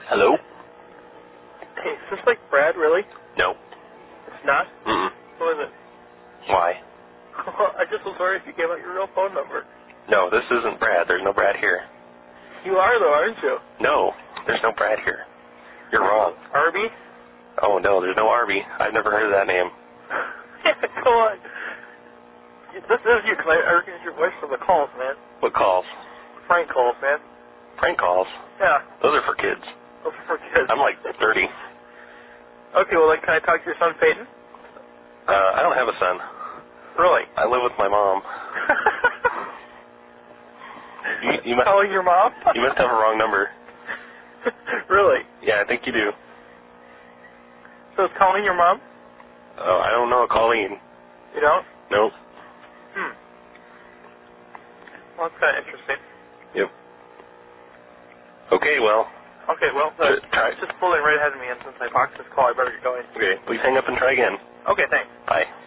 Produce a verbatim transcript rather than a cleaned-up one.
Hello? Hey, is this like Brad, really? No. It's not? Mm-mm. Who is it? Why? I just was worried if you gave out your real phone number. No, this isn't Brad. There's no Brad here. You are, though, aren't you? No, there's no Brad here. You're wrong. Arby? Oh, no, there's no Arby. I've never heard of that name. Yeah, come on. This is you, because I recognize your voice from the calls, man. What calls? Prank calls, man. Prank calls? Yeah. Those are for kids. Those are for kids. I'm like thirty. Okay, well, then can I talk to your son, Peyton? Uh, I don't have a son. Really? I live with my mom. you, you, must, Calling your mom? you must have a wrong number. Really? Yeah, I think you do. So it's calling your mom? Oh, I don't know, Colleen. You don't? Nope. Hmm. Well, that's kind of interesting. Yep. Okay, well. Okay, well, uh, try. it's just pulling right ahead of me, and since I boxed this call, I better get going. Okay, please hang up and try again. Okay, thanks. Bye.